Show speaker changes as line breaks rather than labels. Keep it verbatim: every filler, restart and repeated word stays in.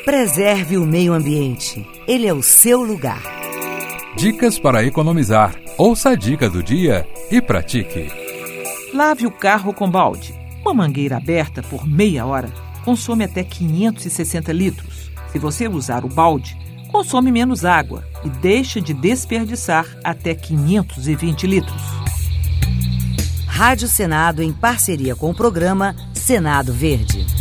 Preserve o meio ambiente. Ele é o seu lugar.
Dicas para economizar. Ouça a dica do dia e pratique.
Lave o carro com balde. Uma mangueira aberta por meia hora consome até quinhentos e sessenta litros. Se você usar o balde, consome menos água e deixa de desperdiçar até quinhentos e vinte litros.
Rádio Senado em parceria com o programa Senado Verde.